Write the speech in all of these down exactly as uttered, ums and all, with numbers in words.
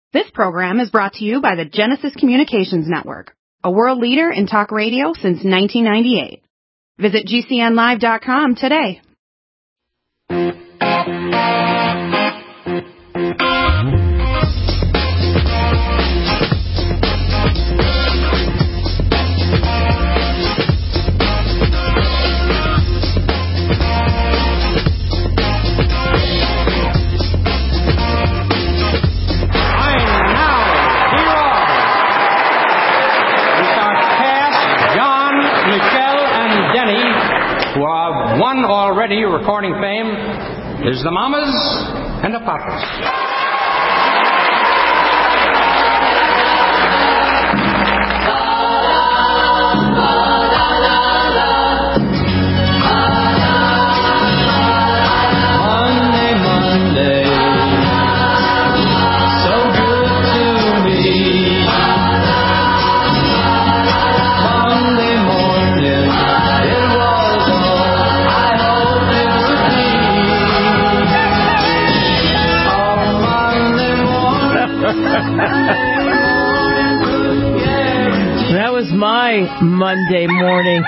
This program is brought to you by the Genesis Communications Network, a world leader in talk radio since nineteen ninety-eight. Visit G C N live dot com today. One already recording fame is the Mamas and the Papas. That was my Monday morning.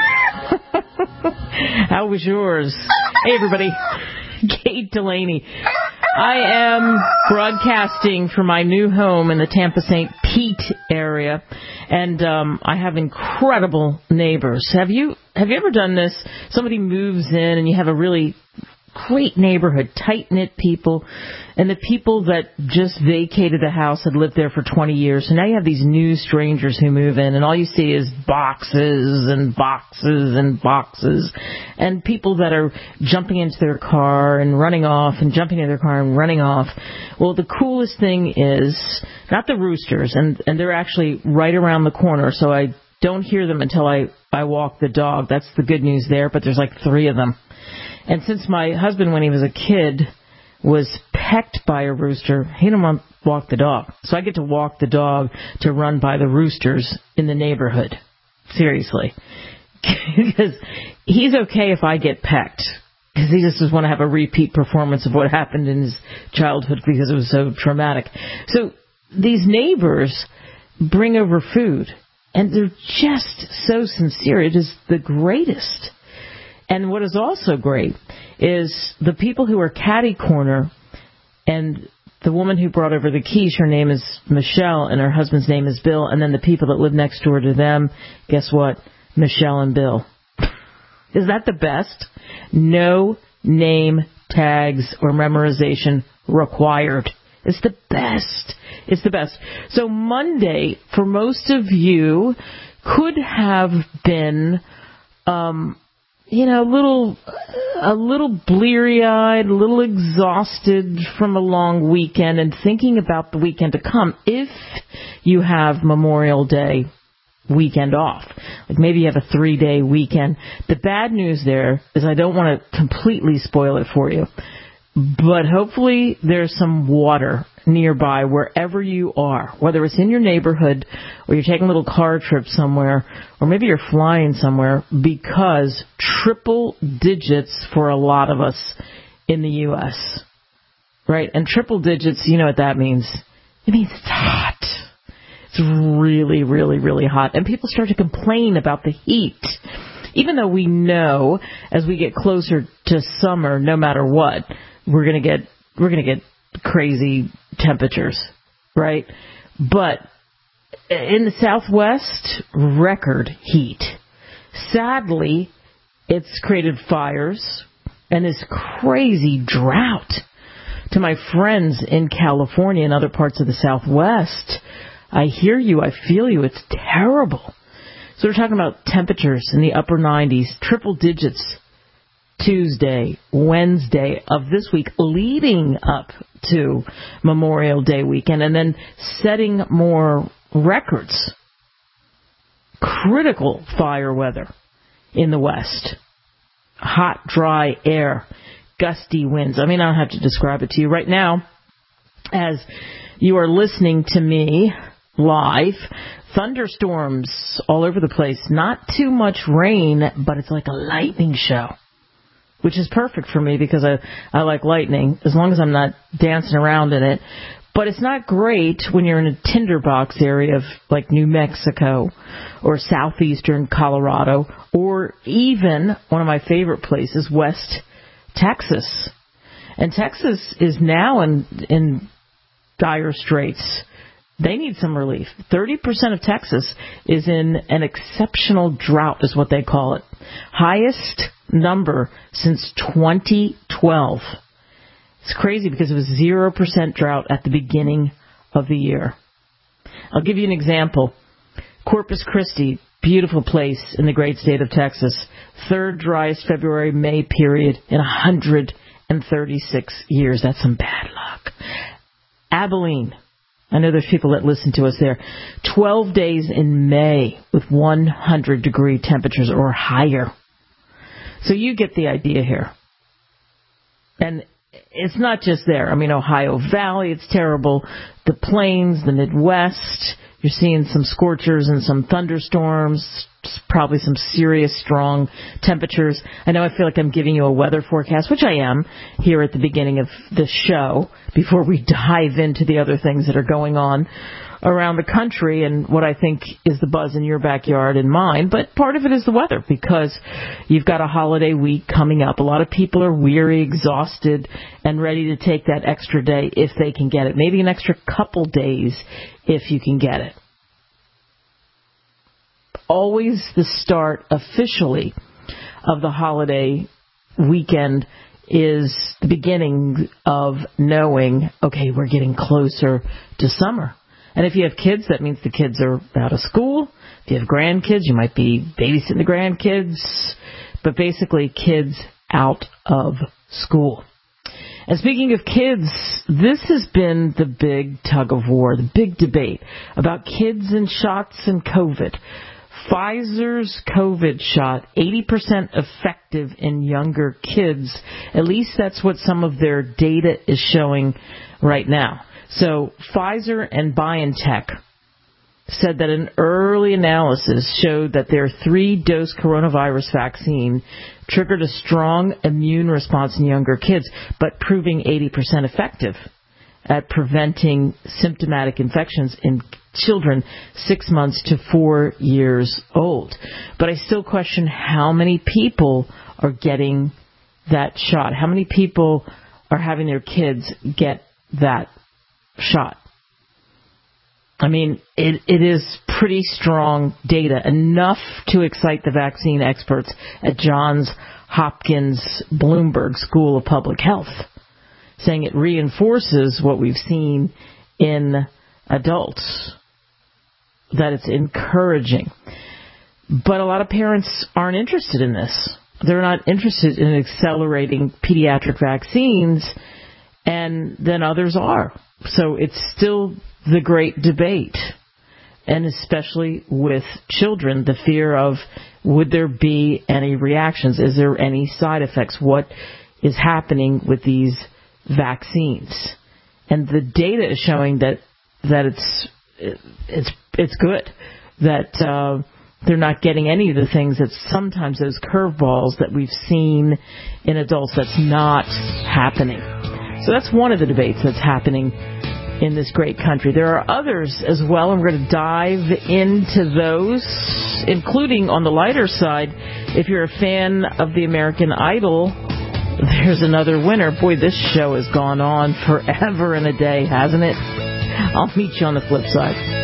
How was yours? Hey, everybody. Kate Delaney. I am broadcasting from my new home in the Tampa Saint Pete area, and um, I have incredible neighbors. Have you have you ever done this? Somebody moves in, and you have a really great neighborhood, tight-knit people, and the people that just vacated the house had lived there for twenty years. So now you have these new strangers who move in, and all you see is boxes and boxes and boxes, and people that are jumping into their car and running off and jumping into their car and running off. Well, the coolest thing is not the roosters, and, and they're actually right around the corner, so I don't hear them until I, I walk the dog. That's the good news there, but there's like three of them. And since my husband, when he was a kid, was pecked by a rooster, he didn't want to walk the dog. So I get to walk the dog to run by the roosters in the neighborhood. Seriously. Because he's okay if I get pecked. Because he just doesn't want to have a repeat performance of what happened in his childhood because it was so traumatic. So these neighbors bring over food. And they're just so sincere. It is the greatest. And what is also great is the people who are catty corner, and the woman who brought over the quiche, her name is Michelle, and her husband's name is Bill, and then the people that live next door to them, guess what? Michelle and Bill. Is that the best? No name tags or memorization required. It's the best. It's the best. So Monday, for most of you, could have been... um You know, a little, a little bleary-eyed, a little exhausted from a long weekend and thinking about the weekend to come if you have Memorial Day weekend off. Like maybe you have a three-day weekend. The bad news there is I don't want to completely spoil it for you, but hopefully there's some water nearby wherever you are, whether it's in your neighborhood or you're taking a little car trip somewhere, or maybe you're flying somewhere, because triple digits for a lot of us in the U S, right? And triple digits, you know what that means. It means it's hot. It's really, really, really hot. And people start to complain about the heat, even though we know as we get closer to summer, no matter what, we're going to get, we're going to get crazy temperatures, right? But in the Southwest, record heat. Sadly, it's created fires and this crazy drought. To my friends in California and other parts of the Southwest, I hear you, I feel you, it's terrible. So we're talking about temperatures in the upper nineties, triple digits, Tuesday, Wednesday of this week, leading up to Memorial Day weekend, and then setting more records. Critical fire weather in the West. Hot, dry air, gusty winds. I mean, I don't have to describe it to you right now. As you are listening to me live, thunderstorms all over the place. Not too much rain, but it's like a lightning show, which is perfect for me because I, I like lightning, as long as I'm not dancing around in it. But it's not great when you're in a tinderbox area of like New Mexico or southeastern Colorado or even one of my favorite places, West Texas. And Texas is now in, in dire straits. They need some relief. thirty percent of Texas is in an exceptional drought, is what they call it. Highest number since twenty twelve. It's crazy because it was zero percent drought at the beginning of the year. I'll give you an example. Corpus Christi, beautiful place in the great state of Texas. Third driest February-May period in one hundred thirty-six years. That's some bad luck. Abilene. I know there's people that listen to us there. twelve days in May with one hundred degree temperatures or higher. So you get the idea here. And it's not just there. I mean, Ohio Valley, it's terrible. The plains, the Midwest, you're seeing some scorchers and some thunderstorms, probably some serious strong temperatures. I know I feel like I'm giving you a weather forecast, which I am here at the beginning of the show before we dive into the other things that are going on around the country and what I think is the buzz in your backyard and mine. But part of it is the weather because you've got a holiday week coming up. A lot of people are weary, exhausted, and ready to take that extra day if they can get it. Maybe an extra couple days if you can get it. Always the start officially of the holiday weekend is the beginning of knowing, okay, we're getting closer to summer. And if you have kids, that means the kids are out of school. If you have grandkids, you might be babysitting the grandkids. But basically, kids out of school. And speaking of kids, this has been the big tug of war, the big debate about kids and shots and COVID. Pfizer's COVID shot, eighty percent effective in younger kids. At least that's what some of their data is showing right now. So Pfizer and BioNTech said that an early analysis showed that their three-dose coronavirus vaccine triggered a strong immune response in younger kids, but proving eighty percent effective at preventing symptomatic infections in children six months to four years old. But I still question how many people are getting that shot. How many people are having their kids get that shot? I mean, it, it is pretty strong data, enough to excite the vaccine experts at Johns Hopkins Bloomberg School of Public Health, saying it reinforces what we've seen in adults, that it's encouraging. But a lot of parents aren't interested in this. They're not interested in accelerating pediatric vaccines, and then others are. So it's still the great debate, and especially with children, the fear of, would there be any reactions? Is there any side effects? What is happening with these vaccines? And the data is showing that that it's it's it's good, that uh, they're not getting any of the things that sometimes those curveballs that we've seen in adults. That's not happening. So that's one of the debates that's happening in this great country. There are others as well, and we're going to dive into those, including on the lighter side. If you're a fan of the American Idol, there's another winner. Boy, this show has gone on forever and a day, hasn't it? I'll meet you on the flip side.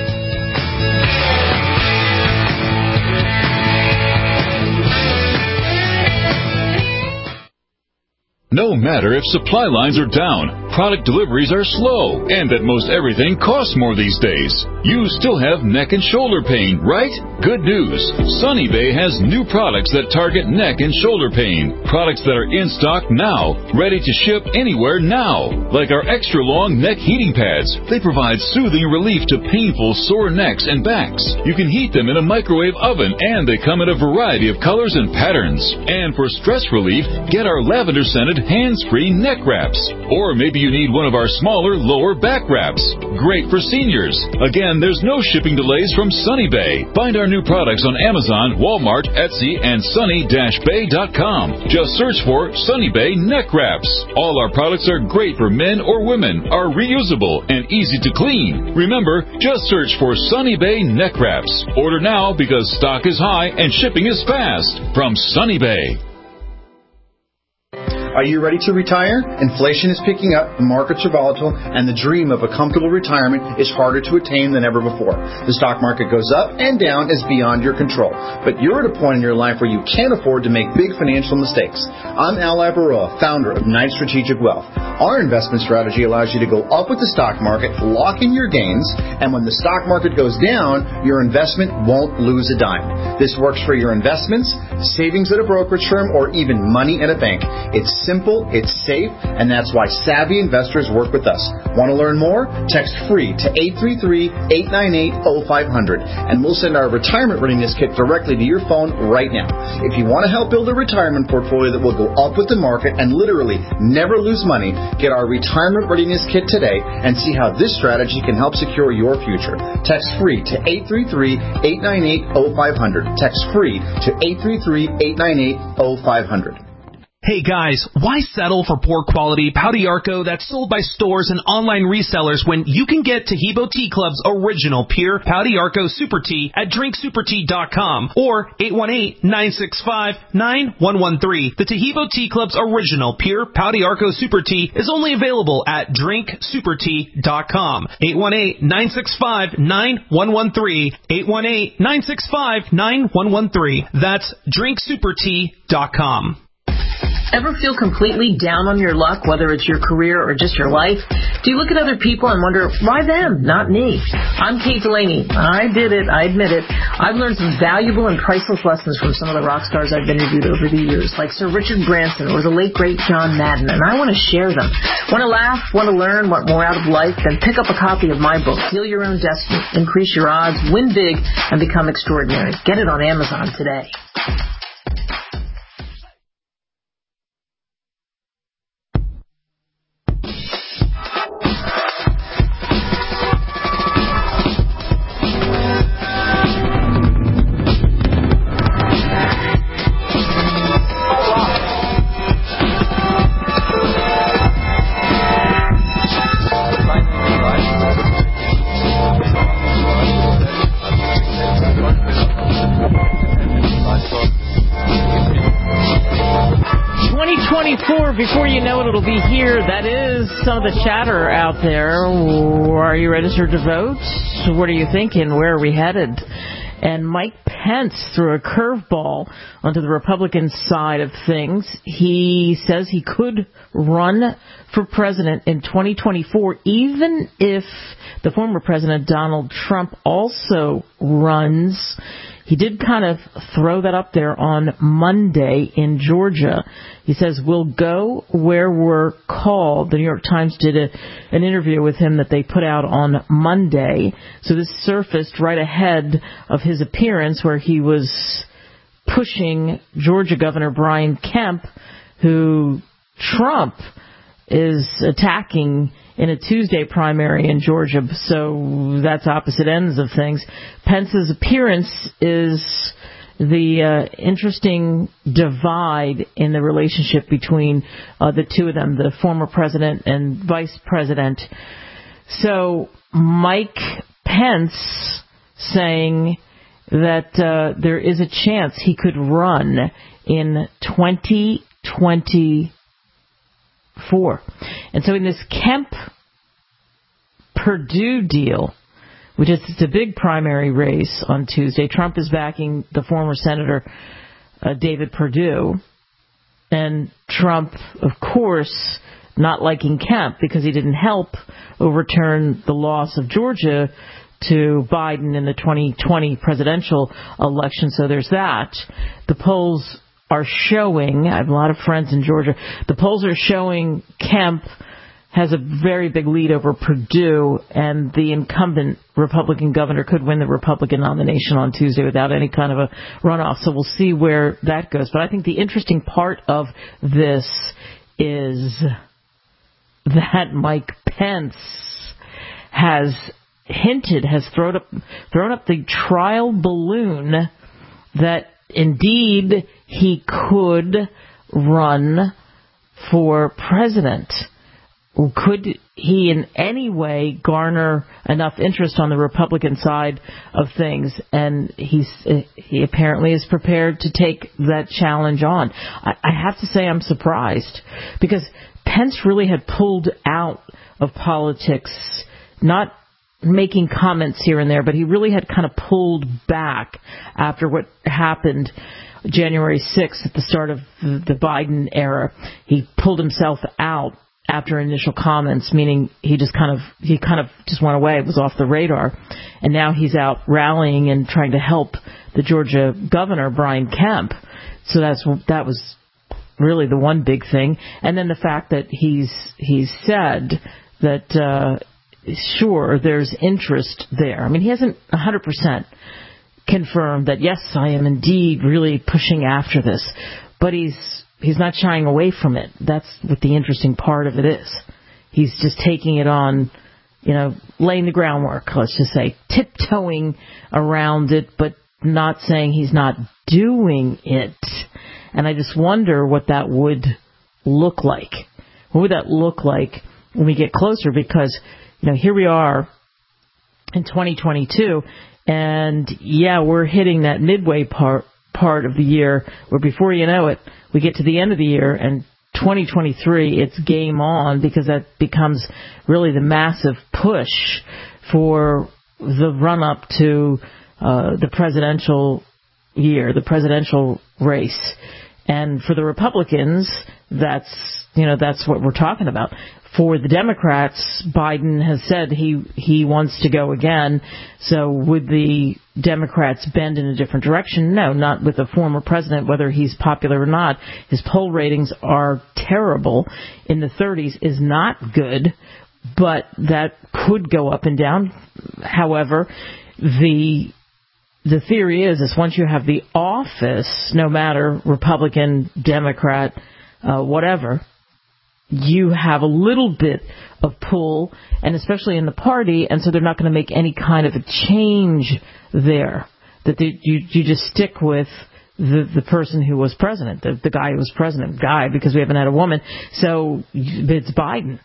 No matter if supply lines are down, product deliveries are slow, and that most everything costs more these days, you still have neck and shoulder pain, right? Good news. Sunny Bay has new products that target neck and shoulder pain. Products that are in stock now, ready to ship anywhere now. Like our extra long neck heating pads. They provide soothing relief to painful sore necks and backs. You can heat them in a microwave oven, and they come in a variety of colors and patterns. And for stress relief, get our lavender scented hands-free neck wraps. Or maybe Maybe you need one of our smaller, lower back wraps. Great for seniors. Again, there's no shipping delays from Sunny Bay. Find our new products on Amazon, Walmart, Etsy, and sunny dash bay dot com. Just search for Sunny Bay Neck Wraps. All our products are great for men or women, are reusable, and easy to clean. Remember, just search for Sunny Bay Neck Wraps. Order now because stock is high and shipping is fast. From Sunny Bay. Are you ready to retire? Inflation is picking up, the markets are volatile, and the dream of a comfortable retirement is harder to attain than ever before. The stock market goes up and down is beyond your control. But you're at a point in your life where you can't afford to make big financial mistakes. I'm Al Labaroa, founder of Knight Strategic Wealth. Our investment strategy allows you to go up with the stock market, lock in your gains, and when the stock market goes down, your investment won't lose a dime. This works for your investments, savings at a brokerage firm, or even money at a bank. It's simple, it's safe, and that's why savvy investors work with us. Want to learn more? Text FREE to eight three three, eight nine eight, oh five hundred, and we'll send our retirement readiness kit directly to your phone right now. If you want to help build a retirement portfolio that will go up with the market and literally never lose money, get our retirement readiness kit today and see how this strategy can help secure your future. Text FREE to eight three three, eight nine eight, oh five hundred. Text FREE to eight three three, eight nine eight, oh five hundred. Hey guys, why settle for poor quality Pau d'Arco that's sold by stores and online resellers when you can get Taheebo Tea Club's original pure Pau d'Arco Super Tea at drink super tea dot com or eight one eight, nine six five, nine one one three. The Taheebo Tea Club's original pure Pau d'Arco Super Tea is only available at drink super tea dot com. eight one eight, nine six five, nine one one three. eight one eight, nine six five, nine one one three. That's drink super tea dot com. Ever feel completely down on your luck, whether it's your career or just your life? Do you look at other people and wonder, why them, not me? I'm Kate Delaney. I did it. I admit it. I've learned some valuable and priceless lessons from some of the rock stars I've interviewed over the years, like Sir Richard Branson or the late, great John Madden, and I want to share them. Want to laugh, want to learn, want more out of life? Then pick up a copy of my book, Heal Your Own Destiny, Increase Your Odds, Win Big, and Become Extraordinary. Get it on Amazon today. Before you know it, it'll be here. That is some of the chatter out there. Are you registered to vote? What are you thinking? Where are we headed? And Mike Pence threw a curveball onto the Republican side of things. He says he could run for president in twenty twenty-four, even if the former president, Donald Trump, also runs. He did kind of throw that up there on Monday in Georgia. He says, we'll go where we're called. The New York Times did a, an interview with him that they put out on Monday. So this surfaced right ahead of his appearance where he was pushing Georgia Governor Brian Kemp, who Trump is attacking in a Tuesday primary in Georgia, so that's opposite ends of things. Pence's appearance is the uh, interesting divide in the relationship between uh, the two of them, the former president and vice president. So Mike Pence saying that uh, there is a chance he could run in twenty twenty-four. And so in this Kemp-Perdue deal, which is it's a big primary race on Tuesday, Trump is backing the former Senator uh, David Perdue. And Trump, of course, not liking Kemp because he didn't help overturn the loss of Georgia to Biden in the twenty twenty presidential election. So there's that. The polls are showing, I have a lot of friends in Georgia, the polls are showing Kemp has a very big lead over Perdue, and the incumbent Republican governor could win the Republican nomination on Tuesday without any kind of a runoff. So we'll see where that goes. But I think the interesting part of this is that Mike Pence has hinted, has thrown up, thrown up the trial balloon that indeed he could run for president. Could he in any way garner enough interest on the Republican side of things? And he's he apparently is prepared to take that challenge on. I, I have to say I'm surprised, because Pence really had pulled out of politics, not making comments here and there, but he really had kind of pulled back after what happened January sixth at the start of the Biden era. He pulled himself out after initial comments, meaning he just kind of he kind of just went away, was off the radar, and now he's out rallying and trying to help the Georgia governor Brian Kemp. So that's that was really the one big thing, and then the fact that he's he's said that uh, sure there's interest there. I mean, he hasn't one hundred percent confirmed that yes, I am indeed really pushing after this, but he's He's not shying away from it. That's what the interesting part of it is. He's just taking it on, you know, laying the groundwork, let's just say, tiptoeing around it, but not saying he's not doing it. And I just wonder what that would look like. What would that look like when we get closer? Because, you know, here we are in twenty twenty-two, and yeah, we're hitting that midway part part of the year where before you know it, we get to the end of the year, and twenty twenty-three, it's game on, because that becomes really the massive push for the run-up to uh, the presidential year, the presidential race. And for the Republicans, that's, you know, that's what we're talking about. For the Democrats, Biden has said he he wants to go again. So would the Democrats bend in a different direction? No, not with a former president, whether he's popular or not. His poll ratings are terrible. In the thirties is not good, but that could go up and down. However, the the theory is, is once you have the office, no matter Republican, Democrat, uh, whatever, you have a little bit of pull, and especially in the party, and so they're not going to make any kind of a change there. That they, you you just stick with the the person who was president, the, the guy who was president, guy, because we haven't had a woman, so it's Biden.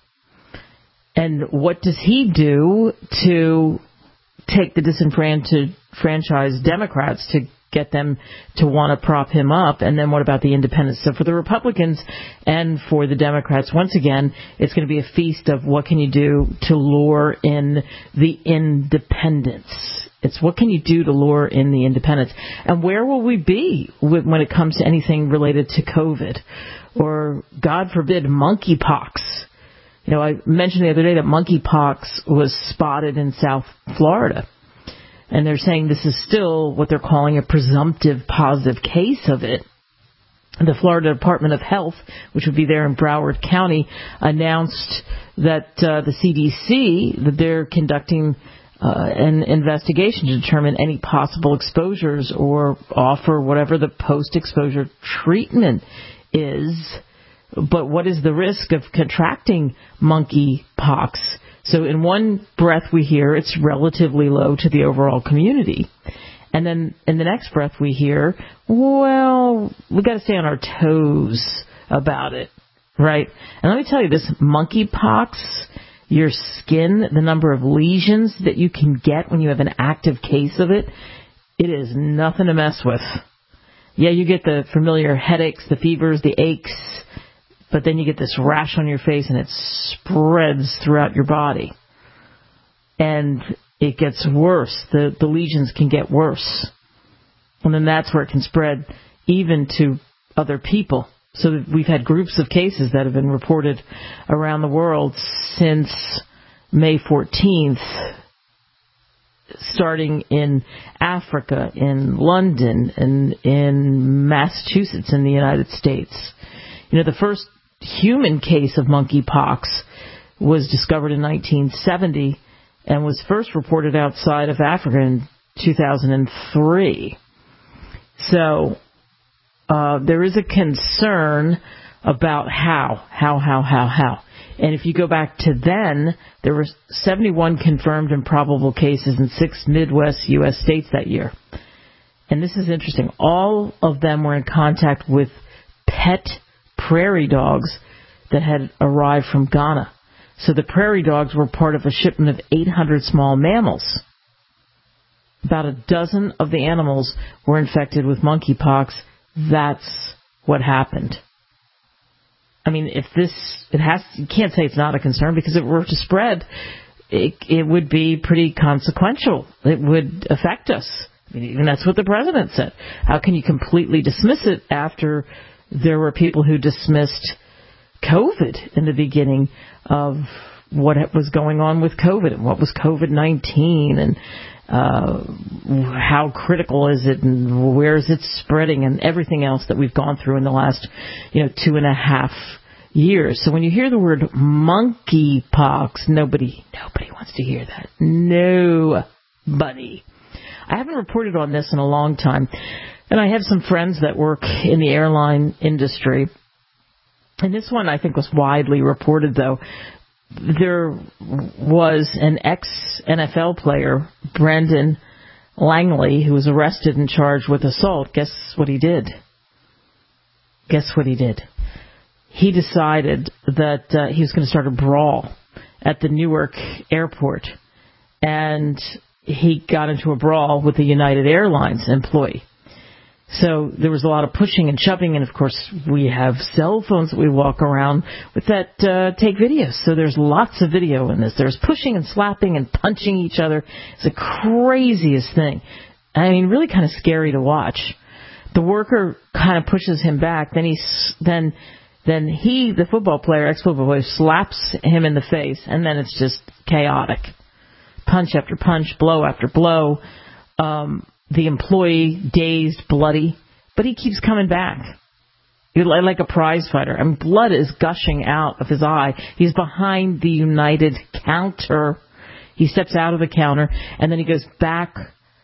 And what does he do to take the disenfranchised Democrats to get them to want to prop him up? And then what about the independents? So for the Republicans and for the Democrats, once again, it's going to be a feast of what can you do to lure in the independents. It's what can you do to lure in the independents? And where will we be when it comes to anything related to COVID or, God forbid, monkeypox? You know, I mentioned the other day that monkeypox was spotted in South Florida. And they're saying this is still what they're calling a presumptive positive case of it. The Florida Department of Health, which would be there in Broward County, announced that uh, the C D C, that they're conducting uh, an investigation to determine any possible exposures or offer whatever the post-exposure treatment is. But what is the risk of contracting monkeypox? So in one breath we hear it's relatively low to the overall community. And then in the next breath we hear, well, we've got to stay on our toes about it, right? And let me tell you this, monkeypox, your skin, the number of lesions that you can get when you have an active case of it, it is nothing to mess with. Yeah, you get the familiar headaches, the fevers, the aches, but then you get this rash on your face and it spreads throughout your body. And it gets worse. The, the lesions can get worse. And then that's where it can spread even to other people. So we've had groups of cases that have been reported around the world since May fourteenth, starting in Africa, in London, and in Massachusetts in the United States. You know, the first human case of monkeypox was discovered in nineteen seventy and was first reported outside of Africa in two thousand three. So uh, there is a concern about how, how, how, how, how. And if you go back to then, there were seventy-one confirmed and probable cases in six Midwest U S states that year. And this is interesting. All of them were in contact with pet prairie dogs that had arrived from Ghana. So the prairie dogs were part of a shipment of eight hundred small mammals. About a dozen of the animals were infected with monkeypox. That's what happened. I mean, if this, it has, you can't say it's not a concern, because if it were to spread, it, it would be pretty consequential. It would affect us. I mean, even that's what the president said. How can you completely dismiss it after there were people who dismissed COVID in the beginning of what was going on with COVID and what was COVID nineteen and uh, how critical is it and where is it spreading and everything else that we've gone through in the last, you know, two and a half years. So when you hear the word monkeypox, nobody, nobody wants to hear that. Nobody. I haven't reported on this in a long time, and I have some friends that work in the airline industry. And this one I think was widely reported, though. There was an ex-N F L player, Brendan Langley, who was arrested and charged with assault. Guess what he did? Guess what he did? He decided that uh, he was going to start a brawl at the Newark airport. And he got into a brawl with a United Airlines employee. So there was a lot of pushing and shoving, and of course we have cell phones that we walk around with that uh, take videos. So there's lots of video in this. There's pushing and slapping and punching each other. It's the craziest thing. I mean, really kind of scary to watch. The worker kind of pushes him back. Then he, then, then he, the football player, ex-football player, slaps him in the face, and then it's just chaotic. Punch after punch, blow after blow. Um, the employee dazed, bloody, but he keeps coming back. You're like a prize fighter. I mean, blood is gushing out of his eye. He's behind the United counter. He steps out of the counter, and then he goes back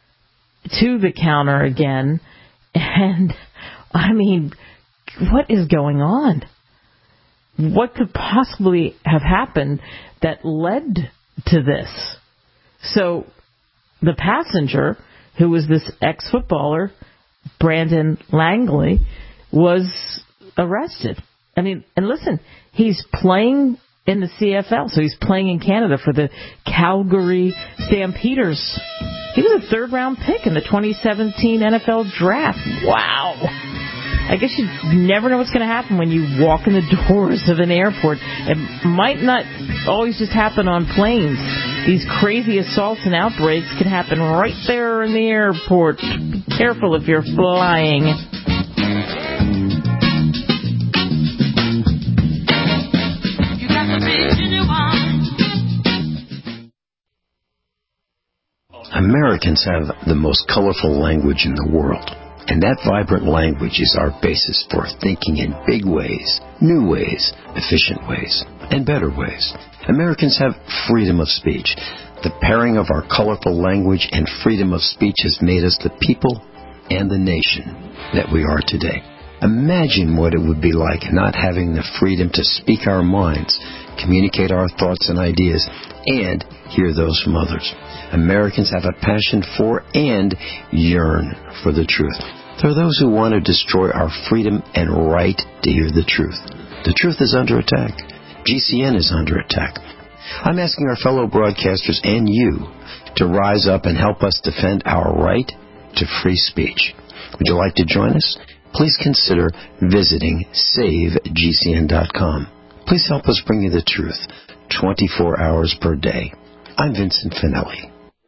to the counter again. And, I mean, what is going on? What could possibly have happened that led to this? So the passenger, who was this ex-footballer, Brandon Langley, was arrested. I mean, and listen, he's playing in the C F L, so he's playing in Canada for the Calgary Stampeders. He was a third-round pick in the twenty seventeen N F L Draft. Wow. I guess you never know what's going to happen when you walk in the doors of an airport. It might not always just happen on planes. These crazy assaults and outbreaks can happen right there in the airport. Be careful if you're flying. Americans have the most colorful language in the world. And that vibrant language is our basis for thinking in big ways, new ways, efficient ways, and better ways. Americans have freedom of speech. The pairing of our colorful language and freedom of speech has made us the people and the nation that we are today. Imagine what it would be like not having the freedom to speak our minds, communicate our thoughts and ideas, and hear those from others. Americans have a passion for and yearn for the truth. There are those who want to destroy our freedom and right to hear the truth. The truth is under attack. G C N is under attack. I'm asking our fellow broadcasters and you to rise up and help us defend our right to free speech. Would you like to join us? Please consider visiting save G C N dot com. Please help us bring you the truth twenty-four hours per day. I'm Vincent Finelli.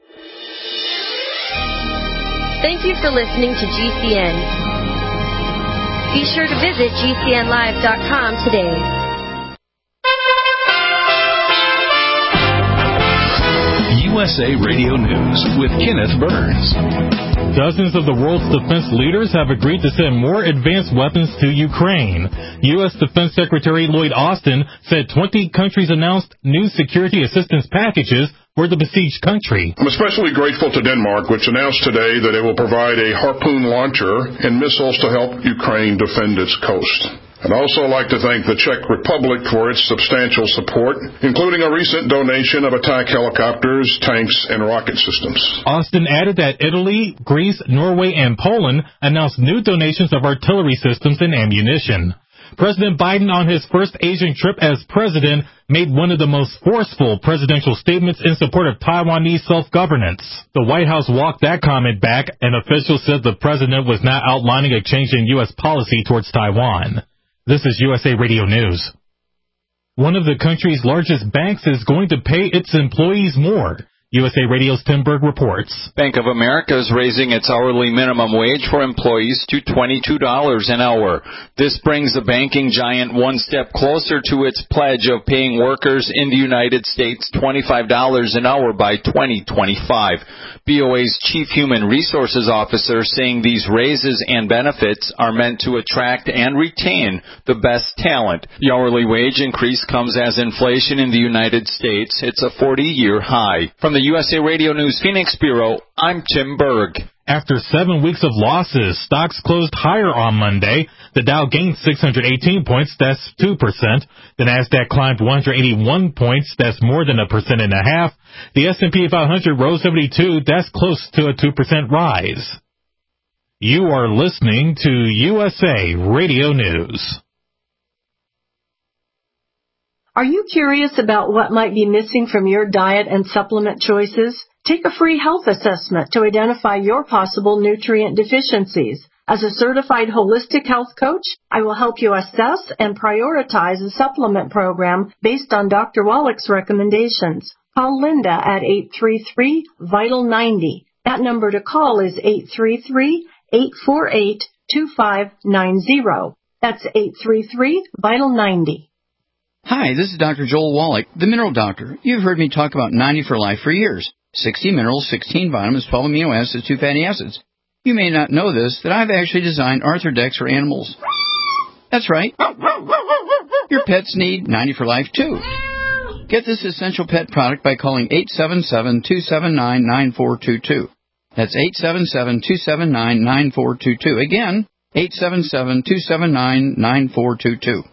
Thank you for listening to G C N. Be sure to visit G C N live dot com today. U S A Radio News with Kenneth Burns. Dozens of the world's defense leaders have agreed to send more advanced weapons to Ukraine. U S Defense Secretary Lloyd Austin said twenty countries announced new security assistance packages for the besieged country. I'm especially grateful to Denmark, which announced today that it will provide a Harpoon launcher and missiles to help Ukraine defend its coast. I'd also like to thank the Czech Republic for its substantial support, including a recent donation of attack helicopters, tanks, and rocket systems. Austin added that Italy, Greece, Norway, and Poland announced new donations of artillery systems and ammunition. President Biden, on his first Asian trip as president, made one of the most forceful presidential statements in support of Taiwanese self-governance. The White House walked that comment back. An official said the president was not outlining a change in U S policy towards Taiwan. This is U S A Radio News. One of the country's largest banks is going to pay its employees more. U S A Radio's Tim Berg reports. Bank of America is raising its hourly minimum wage for employees to twenty-two dollars an hour. This brings the banking giant one step closer to its pledge of paying workers in the United States twenty-five dollars an hour by twenty twenty-five. B O A's Chief Human Resources Officer saying these raises and benefits are meant to attract and retain the best talent. The hourly wage increase comes as inflation in the United States hits a forty-year high. From the U S A Radio News Phoenix Bureau, I'm Tim Berg. After seven weeks of losses, stocks closed higher on Monday. The Dow gained six hundred eighteen points, that's two percent. The Nasdaq climbed one hundred eighty-one points, that's more than a percent and a half. The S and P five hundred rose seventy-two, that's close to a two percent rise. You are listening to U S A Radio News. Are you curious about what might be missing from your diet and supplement choices? Take a free health assessment to identify your possible nutrient deficiencies. As a certified holistic health coach, I will help you assess and prioritize a supplement program based on Doctor Wallach's recommendations. Call Linda at eight three three, vital ninety. That number to call is eight three three, eight four eight, two five nine zero. That's eight three three, vital ninety. Hi, this is Doctor Joel Wallach, the Mineral Doctor. You've heard me talk about ninety for Life for years. sixty minerals, sixteen vitamins, twelve amino acids, two fatty acids. You may not know this, that I've actually designed Arthrodex for animals. That's right. Your pets need ninety for Life, too. Get this essential pet product by calling eight seven seven, two seven nine, nine four two two. That's eight seven seven, two seven nine, nine four two two. Again, eight seven seven, two seven nine, nine four two two.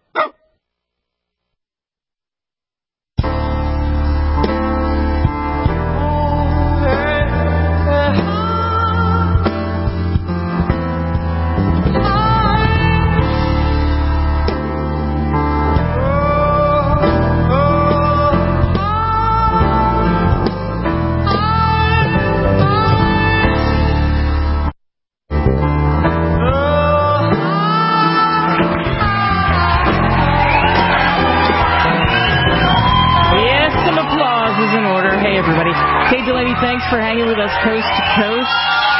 Thanks for hanging with us coast to coast.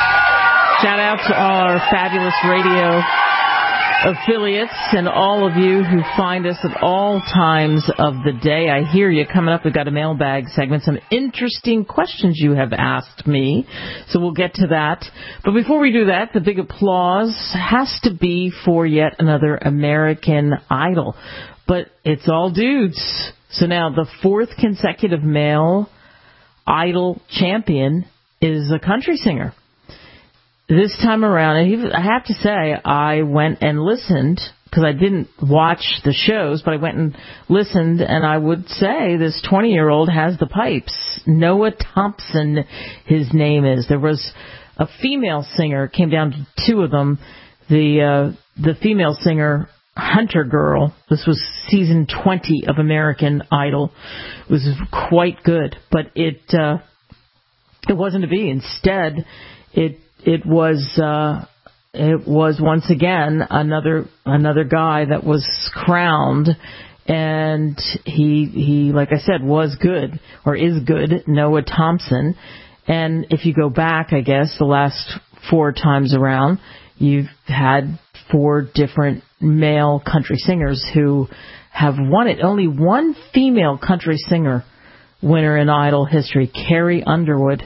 Shout out to all our fabulous radio affiliates and all of you who find us at all times of the day. I hear you. Coming up, we've got a mailbag segment, some interesting questions you have asked me, so we'll get to that. But before we do that, the big applause has to be for yet another American Idol. But it's all dudes. So now the fourth consecutive male Idol champion is a country singer. This time around, and he, I have to say, I went and listened, because I didn't watch the shows, but I went and listened, and I would say this twenty-year-old has the pipes. Noah Thompson, his name is. There was a female singer, came down to two of them. The uh, the female singer, Hunter Girl, this was season twenty of American Idol, was quite good, but it uh, it wasn't to be. Instead, it it was uh, it was once again another another guy that was crowned, and he he like I said was good or is good, Noah Thompson. And if you go back, I guess the last four times around, you've had four different male country singers who have won it. Only one female country singer winner in Idol history, Carrie Underwood.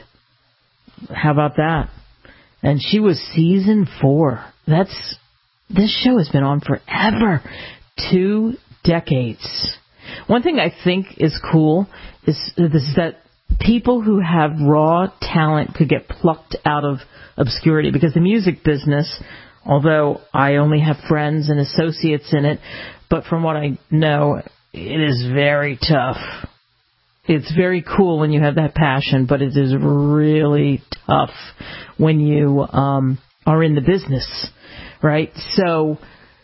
How about that? And she was season four. That's this show has been on forever. Two decades. One thing I think is cool is, is that people who have raw talent could get plucked out of obscurity, because the music business, although I only have friends and associates in it. But from what I know, it is very tough. It's very cool when you have that passion, but it is really tough when you um, are in the business, right? So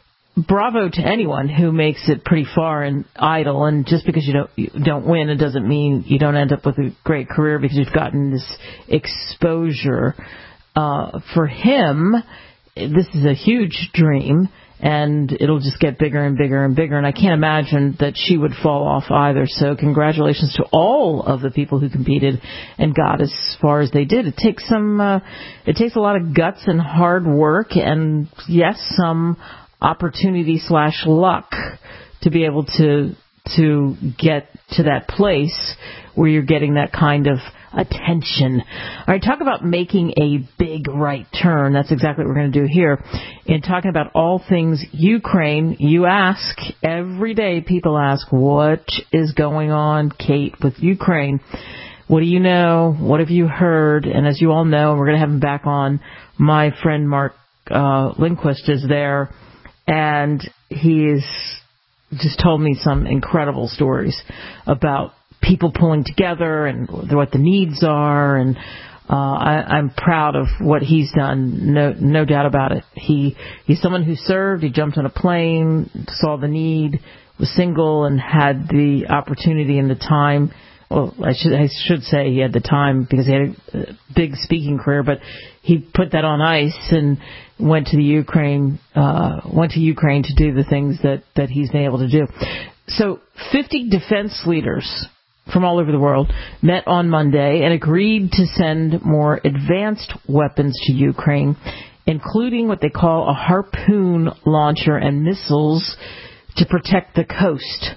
bravo to anyone who makes it pretty far in Idol, and just because you don't you don't win, it doesn't mean you don't end up with a great career because you've gotten this exposure. Uh, for him, this is a huge dream, and it'll just get bigger and bigger and bigger, and I can't imagine that she would fall off either. So congratulations to all of the people who competed and got as far as they did. It takes some, uh, it takes a lot of guts and hard work, and yes, some opportunity slash luck to be able to to get to that place where you're getting that kind of attention. All right, talk about making a big right turn. That's exactly what we're going to do here. In talking about all things Ukraine, you ask, every day people ask, what is going on, Kate, with Ukraine? What do you know? What have you heard? And as you all know, and we're going to have him back on, my friend Mark uh, Lindquist is there, and he's just told me some incredible stories about people pulling together and what the needs are, and uh, I, I'm proud of what he's done. No, no doubt about it. He he's someone who served. He jumped on a plane, saw the need, was single, and had the opportunity and the time. Well, I should I should say he had the time because he had a big speaking career, but he put that on ice and went to the Ukraine, uh, went to Ukraine to do the things that, that he's been able to do. So fifty defense leaders from all over the world met on Monday and agreed to send more advanced weapons to Ukraine, including what they call a Harpoon launcher and missiles to protect the coast.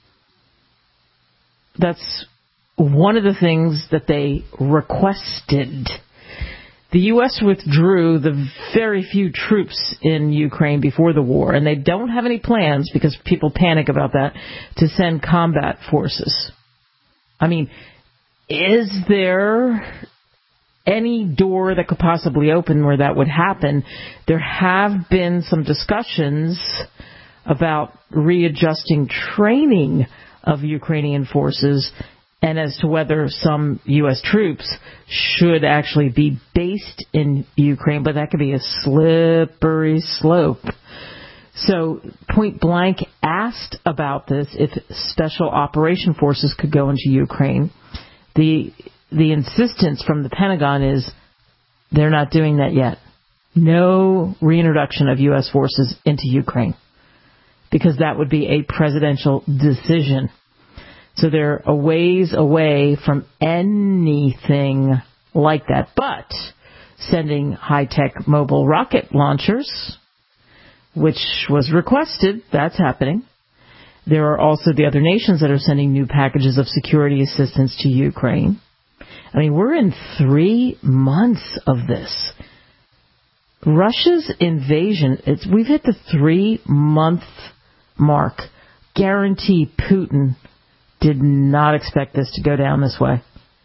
That's one of the things that they requested. The U S withdrew the very few troops in Ukraine before the war, and they don't have any plans, because people panic about that, to send combat forces. I mean, is there any door that could possibly open where that would happen? There have been some discussions about readjusting training of Ukrainian forces, and as to whether some U S troops should actually be based in Ukraine, but that could be a slippery slope. So Point Blank asked about this, if special operation forces could go into Ukraine. The the insistence from the Pentagon is they're not doing that yet. No reintroduction of U S forces into Ukraine, because that would be a presidential decision. So they're a ways away from anything like that. But sending high-tech mobile rocket launchers, which was requested, that's happening. There are also the other nations that are sending new packages of security assistance to Ukraine. I mean, we're in three months of this. Russia's invasion, it's, we've hit the three-month mark. Guarantee Putin did not expect this to go down this way.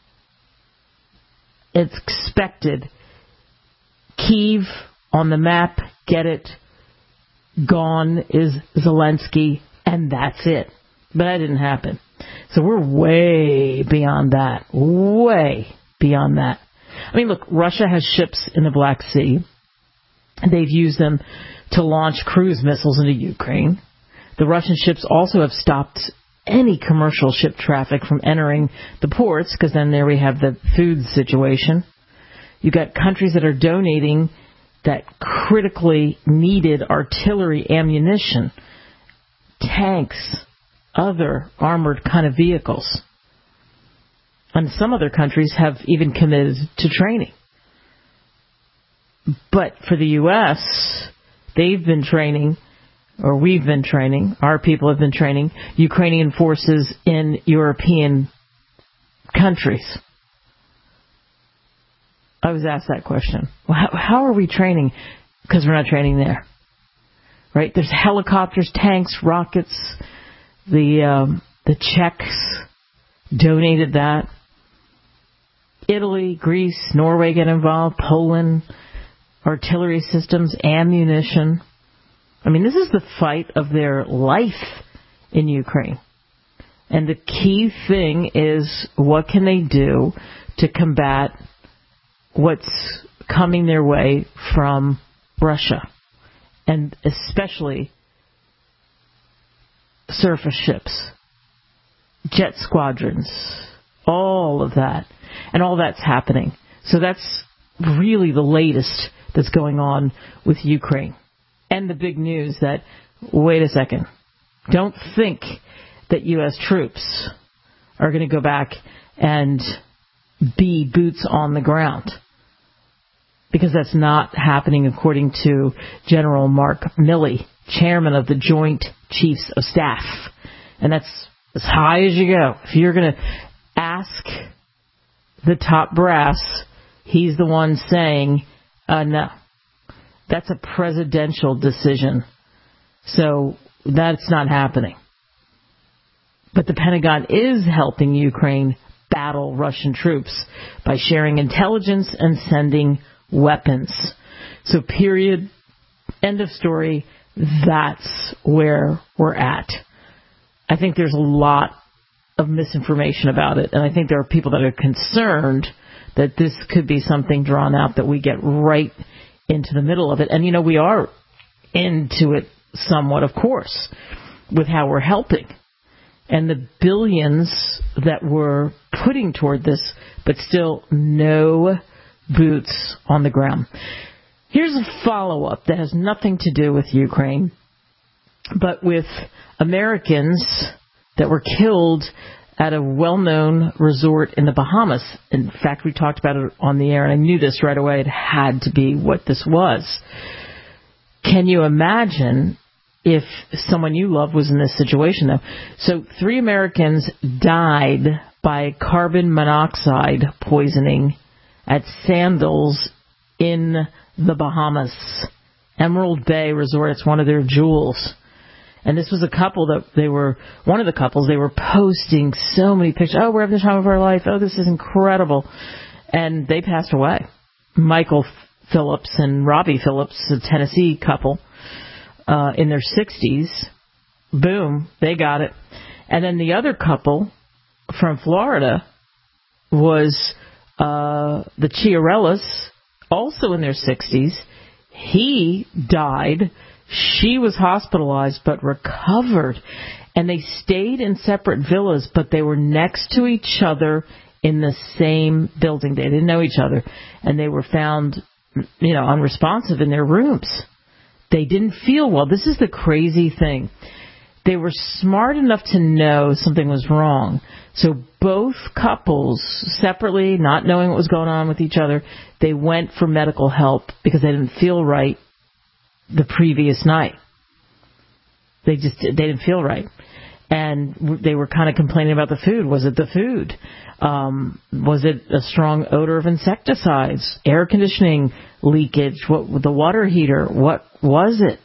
It's expected. Kyiv on the map, get it. Gone is Zelensky, and that's it. But that didn't happen. So we're way beyond that. Way beyond that. I mean, look, Russia has ships in the Black Sea. They've used them to launch cruise missiles into Ukraine. The Russian ships also have stopped any commercial ship traffic from entering the ports, because then there we have the food situation. You've got countries that are donating that critically needed artillery ammunition, tanks, other armored kind of vehicles. And some other countries have even committed to training. But for the U S, they've been training, or we've been training, our people have been training Ukrainian forces in European countries. I was asked that question. Well, how, how are we training? Because we're not training there. Right? There's helicopters, tanks, rockets. The um, the Czechs donated that. Italy, Greece, Norway get involved. Poland. artillery systems, ammunition. I mean, this is the fight of their life in Ukraine. And the key thing is, what can they do to combat what's coming their way from Russia? And especially surface ships, jet squadrons, all of that. And all that's happening. So that's really the latest that's going on with Ukraine. And the big news that, wait a second, don't think that U S troops are going to go back and be boots on the ground. Because that's not happening, according to General Mark Milley, chairman of the Joint Chiefs of Staff. And that's as high as you go. If you're going to ask the top brass, he's the one saying, uh, no. That's a presidential decision. So that's not happening. But the Pentagon is helping Ukraine battle Russian troops by sharing intelligence and sending weapons. So period, end of story, that's where we're at. I think there's a lot of misinformation about it, and I think there are people that are concerned that this could be something drawn out, that we get right into the middle of it. And, you know, we are into it somewhat, of course, with how we're helping. And the billions that we're putting toward this, but still no boots on the ground. Here's a follow-up that has nothing to do with Ukraine, but with Americans that were killed at a well-known resort in the Bahamas. In fact, we talked about it on the air, and I knew this right away. It had to be what this was. Can you imagine if someone you love was in this situation, though? So three Americans died by carbon monoxide poisoning at Sandals in the Bahamas. Emerald Bay Resort, it's one of their jewels. And this was a couple that they were, one of the couples, they were posting so many pictures. Oh, we're having the time of our life. Oh, this is incredible. And they passed away. Michael Phillips and Robbie Phillips, a Tennessee couple, uh, in their sixties. Boom, they got it. And then the other couple from Florida was uh, the Chiarellas, also in their sixties. He died. She was hospitalized but recovered. And they stayed in separate villas, but they were next to each other in the same building. They didn't know each other. And they were found, you know, unresponsive in their rooms. They didn't feel well. This is the crazy thing. They were smart enough to know something was wrong. So both couples, separately, not knowing what was going on with each other, they went for medical help because they didn't feel right the previous night. They just they didn't feel right. And they were kind of complaining about the food. Was it the food? Um, was it a strong odor of insecticides? Air conditioning leakage? What, the water heater? What was it?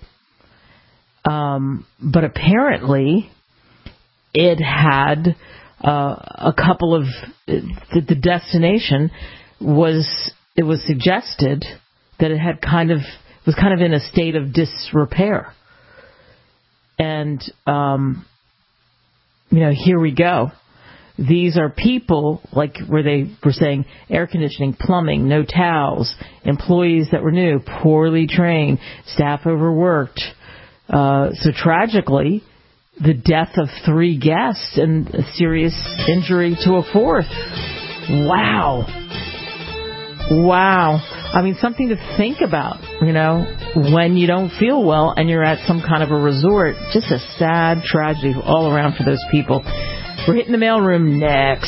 Um, but apparently it had uh, a couple of the, the destination was it was suggested that it had kind of was kind of in a state of disrepair. And um, you know, here we go. These are people, like where they were saying air conditioning, plumbing, no towels, employees that were new, poorly trained, staff overworked. Uh, so tragically, the death of three guests and a serious injury to a fourth. Wow. Wow. I mean, something to think about, you know, when you don't feel well and you're at some kind of a resort. Just a sad tragedy all around for those people. We're hitting the mailroom next.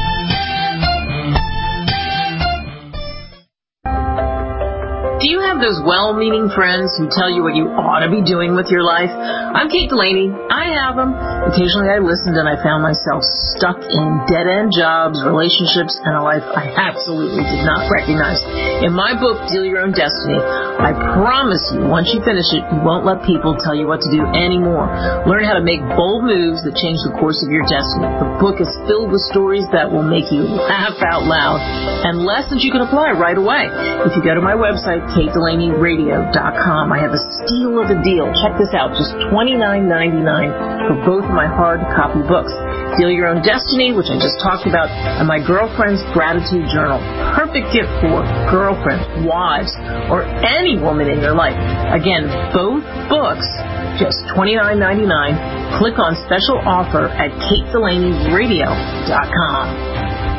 Do you have those those well-meaning friends who tell you what you ought to be doing with your life? I'm Kate Delaney. I have them. Occasionally I listened and I found myself stuck in dead-end jobs, relationships, and a life I absolutely did not recognize. In my book, Deal Your Own Destiny, I promise you, once you finish it, you won't let people tell you what to do anymore. Learn how to make bold moves that change the course of your destiny. The book is filled with stories that will make you laugh out loud and lessons you can apply right away. If you go to my website, kate delaney radio dot com, I have a steal of a deal. Check this out, just twenty-nine ninety-nine for both of my hard copy books. Deal Your Own Destiny, which I just talked about, and my Girlfriend's Gratitude Journal. Perfect gift for girlfriends, wives, or any woman in your life. Again, both books, just twenty-nine ninety-nine. Click on special offer at kate delaney radio dot com.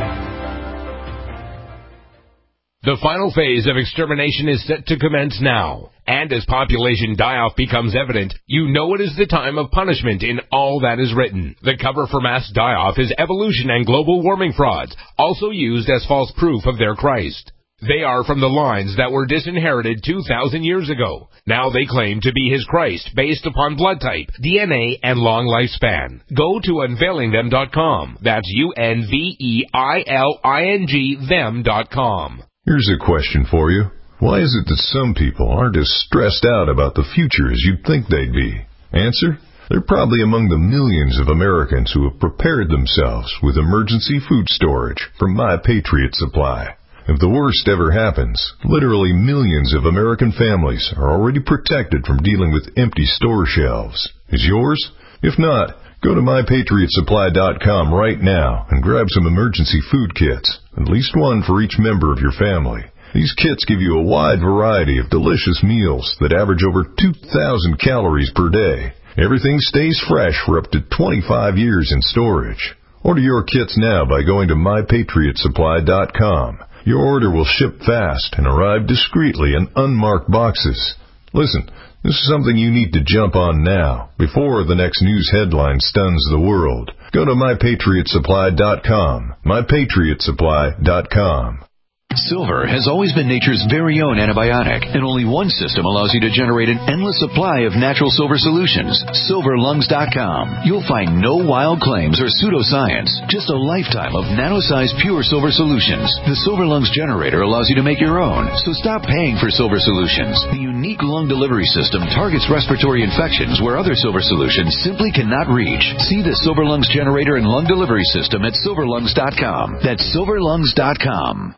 The final phase of extermination is set to commence now. And as population die-off becomes evident, you know it is the time of punishment in all that is written. The cover for mass die-off is evolution and global warming frauds, also used as false proof of their Christ. They are from the lines that were disinherited two thousand years ago. Now they claim to be his Christ based upon blood type, D N A, and long lifespan. Go to unveiling them dot com. That's U N V E I L I N G them dot com. Here's a question for you. Why is it that some people aren't as stressed out about the future as you'd think they'd be? Answer? They're probably among the millions of Americans who have prepared themselves with emergency food storage from My Patriot Supply. If the worst ever happens, literally millions of American families are already protected from dealing with empty store shelves. Is yours? If not, go to my patriot supply dot com right now and grab some emergency food kits, at least one for each member of your family. These kits give you a wide variety of delicious meals that average over two thousand calories per day. Everything stays fresh for up to twenty-five years in storage. Order your kits now by going to my patriot supply dot com. Your order will ship fast and arrive discreetly in unmarked boxes. Listen, this is something you need to jump on now, before the next news headline stuns the world. Go to my patriot supply dot com. my patriot supply dot com. Silver has always been nature's very own antibiotic, and only one system allows you to generate an endless supply of natural silver solutions. silver lungs dot com. You'll find no wild claims or pseudoscience, just a lifetime of nano-sized pure silver solutions. The Silver Lungs generator allows you to make your own, so stop paying for silver solutions. The unique lung delivery system targets respiratory infections where other silver solutions simply cannot reach. See the Silver Lungs generator and lung delivery system at silver lungs dot com. That's silver lungs dot com.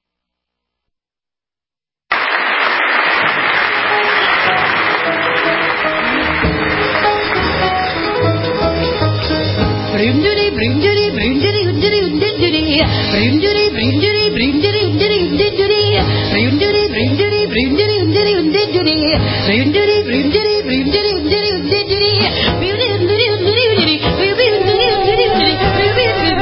Brindiri, brindiri, brindiri, undiri, undiri, brindiri, brindiri, brindiri, undiri, undiri, brindiri, brindiri, brindiri, undiri, undiri, brindiri, brindiri, brindiri, undiri, undiri, beauty, undiri, undiri, undiri, beauty, undiri, undiri, undiri, beauty.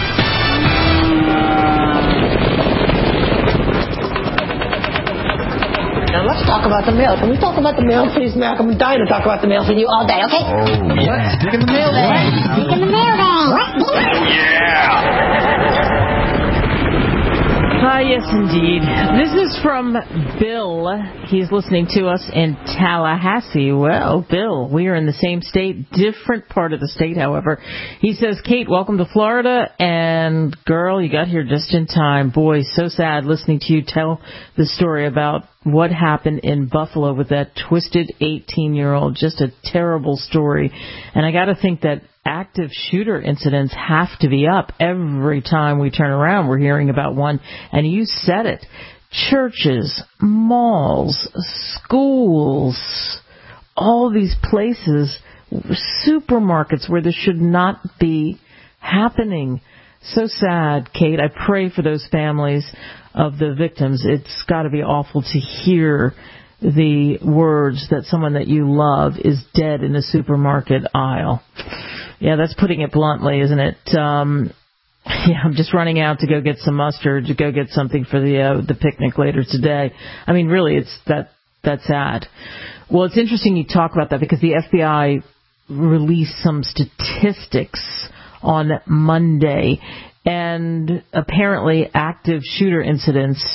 Now let's talk about the mail. Can we talk about the mail, please, Mac? I'm dying to talk about the mail with you all day, okay? Oh, yeah. Let's stick in the mail bag. Stick in the mail bag. Oh, yeah. Ah, yes, indeed. This is from Bill. He's listening to us in Tallahassee. Well, Bill, we are in the same state, different part of the state, however. He says, Kate, welcome to Florida. And, girl, you got here just in time. Boy, so sad listening to you tell the story about what happened in Buffalo with that twisted eighteen-year-old. Just a terrible story. And I got to think that active shooter incidents have to be up. Every time we turn around, we're hearing about one. And you said it. Churches, malls, schools, all these places, supermarkets where this should not be happening. So sad, Kate. I pray for those families of the victims. It's got to be awful to hear the words that someone that you love is dead in a supermarket aisle. Yeah, that's putting it bluntly, isn't it? Um, yeah, I'm just running out to go get some mustard, to go get something for the uh, the picnic later today. I mean, really, it's that that's sad. Well, it's interesting you talk about that because the F B I released some statistics on Monday, and apparently active shooter incidents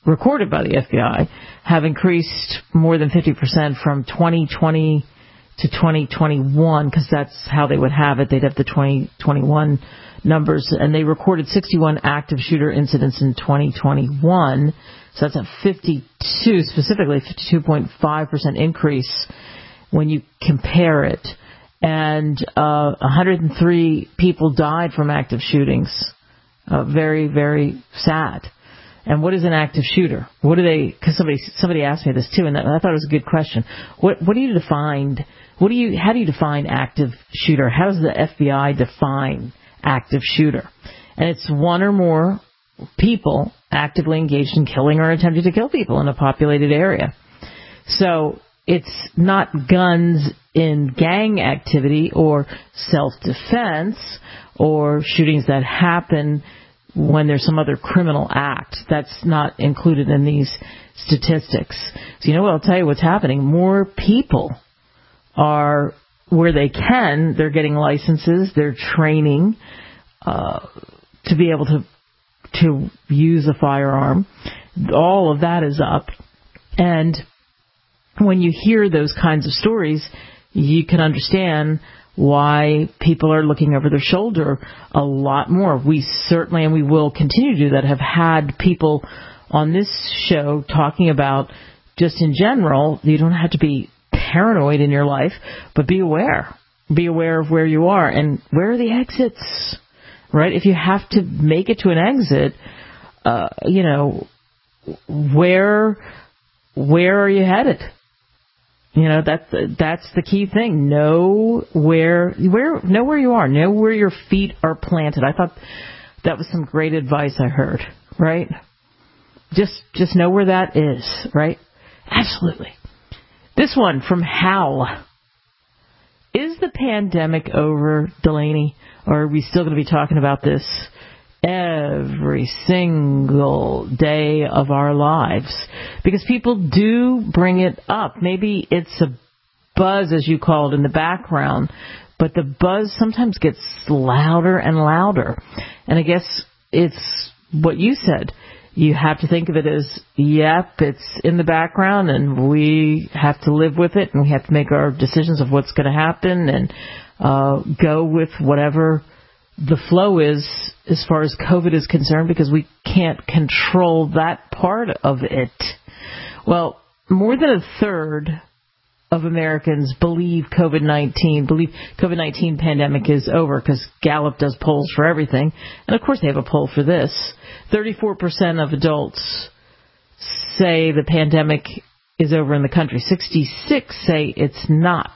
recorded by the F B I have increased more than fifty percent from twenty twenty to twenty twenty-one, because that's how they would have it. They'd have the twenty twenty-one numbers, and they recorded sixty-one active shooter incidents in twenty twenty-one. So that's a fifty-two, specifically fifty-two point five percent increase when you compare it. And uh, one hundred three people died from active shootings. Uh, very, very sad. And what is an active shooter? What do they? Because somebody somebody asked me this too, and I thought it was a good question. What what do you define? What do you? How do you define active shooter? How does the F B I define active shooter? And it's one or more people actively engaged in killing or attempting to kill people in a populated area. So it's not guns in gang activity or self-defense or shootings that happen when there's some other criminal act. That's not included in these statistics. So you know what? I'll tell you what's happening. More people are, where they can, they're getting licenses, they're training uh, to be able to to use a firearm. All of that is up. And when you hear those kinds of stories, you can understand why people are looking over their shoulder a lot more. We certainly, and we will continue to do that, have had people on this show talking about, just in general, you don't have to be paranoid in your life, but be aware. Be aware of where you are and where are the exits, right? If you have to make it to an exit, uh, you know, where where are you headed? You know, that's that's the key thing. Know where where know where you are. Know where your feet are planted. I thought that was some great advice I heard, right? Just just know where that is, right? Absolutely. This one from Hal. Is the pandemic over, Delaney, or are we still going to be talking about this every single day of our lives? Because people do bring it up. Maybe it's a buzz, as you call it, in the background, but the buzz sometimes gets louder and louder. And I guess it's what you said. You have to think of it as, yep, it's in the background and we have to live with it and we have to make our decisions of what's going to happen and uh, go with whatever the flow is as far as COVID is concerned, because we can't control that part of it. Well, more than a third of Americans believe COVID nineteen, believe COVID nineteen pandemic is over, because Gallup does polls for everything. And of course they have a poll for this. thirty-four percent of adults say the pandemic is over in the country. sixty-six say it's not.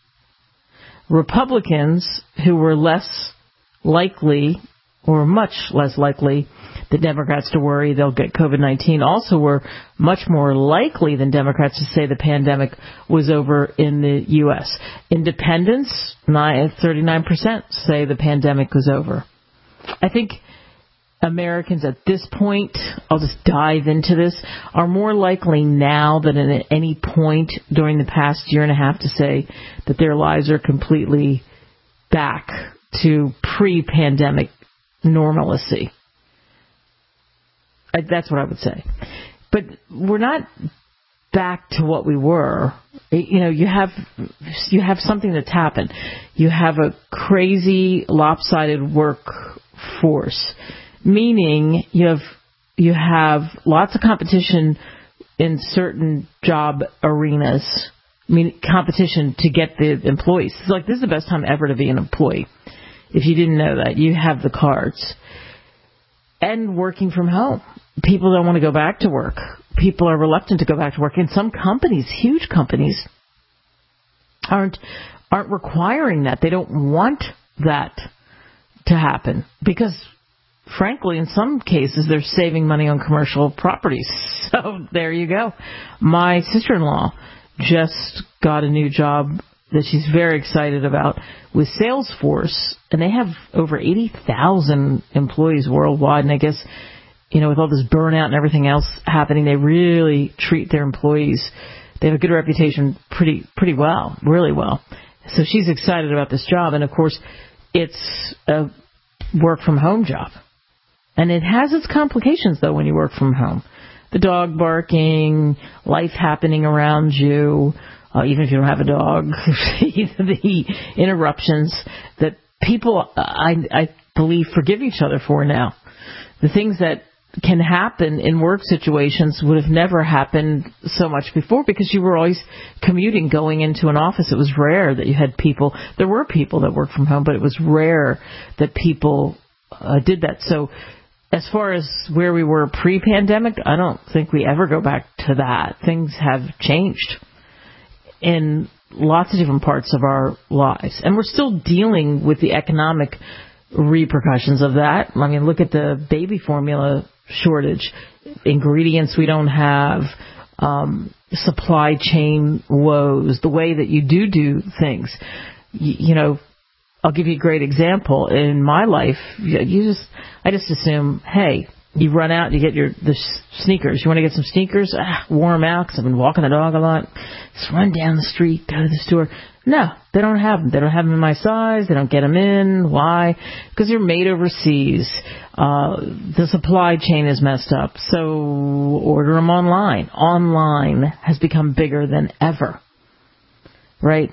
Republicans, who were less likely, or much less likely, the Democrats to worry they'll get COVID nineteen, also were much more likely than Democrats to say the pandemic was over in the U S Independents, thirty-nine percent say the pandemic was over. I think Americans at this point, I'll just dive into this, are more likely now than at any point during the past year and a half to say that their lives are completely back to pre-pandemic normalcy. I, that's what I would say. But we're not back to what we were. You know, you have you have something that's happened. You have a crazy lopsided workforce, meaning you have you have lots of competition in certain job arenas. I mean, competition to get the employees. It's like, this is the best time ever to be an employee. If you didn't know that, you have the cards. And working from home. People don't want to go back to work. People are reluctant to go back to work. And some companies, huge companies, aren't aren't requiring that. They don't want that to happen because, frankly, in some cases, they're saving money on commercial properties. So there you go. My sister-in-law just got a new job that she's very excited about with Salesforce, and they have over eighty thousand employees worldwide. And I guess, you know, with all this burnout and everything else happening, they really treat their employees. They have a good reputation pretty pretty well, really well. So she's excited about this job. And, of course, it's a work-from-home job. And it has its complications, though, when you work from home. the dog barking, life happening around you, uh, even if you don't have a dog, the interruptions that people, I, I believe, forgive each other for now. The things that can happen in work situations would have never happened so much before because you were always commuting, going into an office. It was rare that you had people. There were people that worked from home, but it was rare that people uh, did that. So as far as where we were pre-pandemic, I don't think we ever go back to that. Things have changed in lots of different parts of our lives. And we're still dealing with the economic repercussions of that. I mean, look at the baby formula shortage, ingredients we don't have, um, supply chain woes, the way that you do do things. You, you know, I'll give you a great example. In my life, you just, I just assume, hey, you run out, you get your the sneakers. You want to get some sneakers? Ah, wore them out because I've been walking the dog a lot. Just run down the street, go to the store. No, they don't have them. They don't have them in my size. They don't get them in. Why? Because they're made overseas. Uh, the supply chain is messed up. So order them online. Online has become bigger than ever. Right?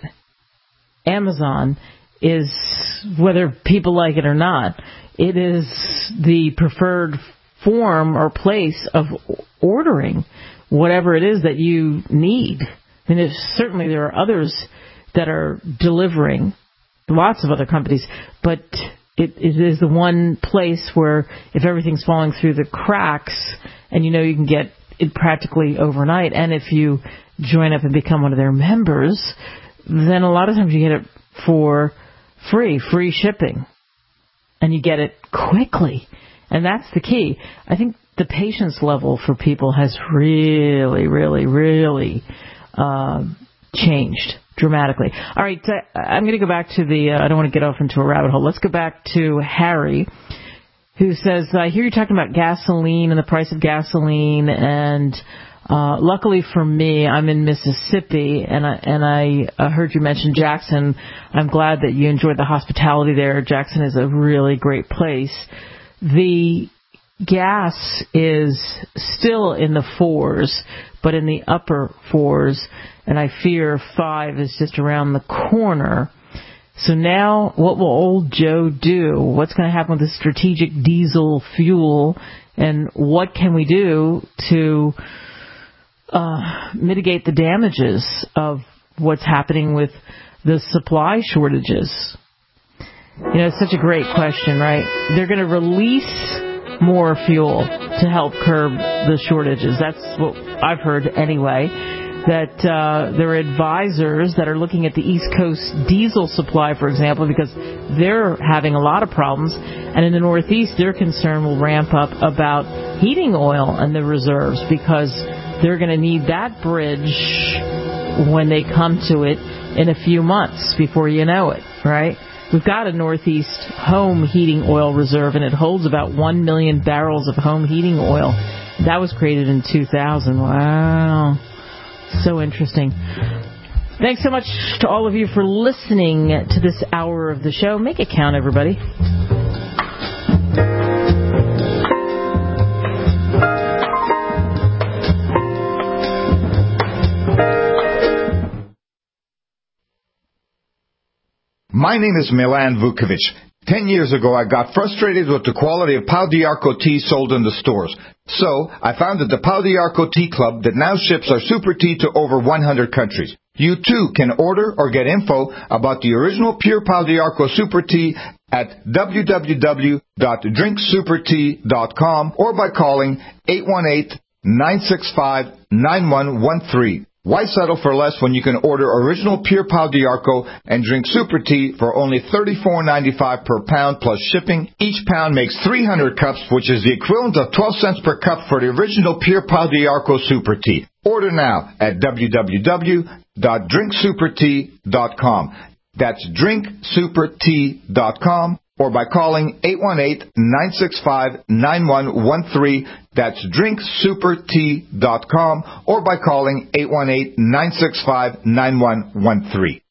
Amazon is, whether people like it or not, it is the preferred form or place of ordering whatever it is that you need. I mean, certainly there are others that are delivering, lots of other companies, but it, it is the one place where if everything's falling through the cracks and you know you can get it practically overnight, and if you join up and become one of their members, then a lot of times you get it for free, free shipping, and you get it quickly. And that's the key. I think the patience level for people has really, really, really uh, changed dramatically. All right, uh, I'm going to go back to the, uh, I don't want to get off into a rabbit hole. Let's go back to Harry, who says, I hear you talking about gasoline and the price of gasoline, and uh, luckily for me, I'm in Mississippi, and I, and I uh, heard you mention Jackson. I'm glad that you enjoyed the hospitality there. Jackson is a really great place. The gas is still in the fours, but in the upper fours, and I fear five is just around the corner. So now what will old Joe do? What's going to happen with the strategic diesel fuel, and what can we do to uh, mitigate the damages of what's happening with the supply shortages? You know, it's such a great question, right? They're going to release more fuel to help curb the shortages. That's what I've heard anyway. That uh, there are advisors that are looking at the East Coast diesel supply, for example, because they're having a lot of problems. And in the Northeast, their concern will ramp up about heating oil and the reserves, because they're going to need that bridge when they come to it in a few months, before you know it, right? We've got a Northeast home heating oil reserve, and it holds about one million barrels of home heating oil. That was created in two thousand. Wow. So interesting. Thanks so much to all of you for listening to this hour of the show. Make it count, everybody. My name is Milan Vukovic. Ten years ago, I got frustrated with the quality of Pau d'Arco tea sold in the stores. So, I founded the Pau d'Arco Tea Club that now ships our super tea to over one hundred countries. You too can order or get info about the original pure Pau d'Arco super tea at w w w dot drink super tea dot com or by calling eight one eight, nine six five, nine one one three. Why settle for less when you can order original pure Pau d'Arco and drink super tea for only thirty-four ninety-five per pound plus shipping? Each pound makes three hundred cups, which is the equivalent of twelve cents per cup for the original pure Pau d'Arco super tea. Order now at w w w dot drink super tea dot com. That's drink super tea dot com or by calling eight one eight, nine six five, nine one one three. That's drink super tea dot com or by calling eight one eight, nine six five, nine one one three.